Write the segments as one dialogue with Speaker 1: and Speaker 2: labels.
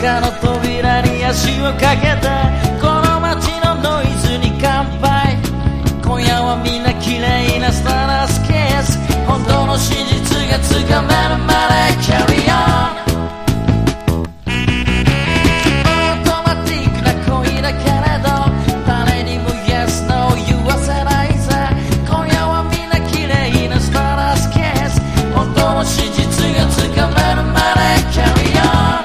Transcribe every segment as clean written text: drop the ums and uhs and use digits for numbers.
Speaker 1: 中の扉に足をかけてこの街のノイズに乾杯。今夜はみんな綺麗なスタラスケース、本当の真実がつかめるまで Carry on。 オートマティックな恋だけれど誰にも Yes No 言わせないぜ。今夜はみんな綺麗なスタラスケース、本当の真実がつかめるまで Carry on。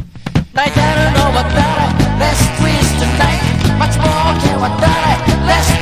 Speaker 1: 泣いてるのは誰 Let's twist tonight 街もけは誰 Let's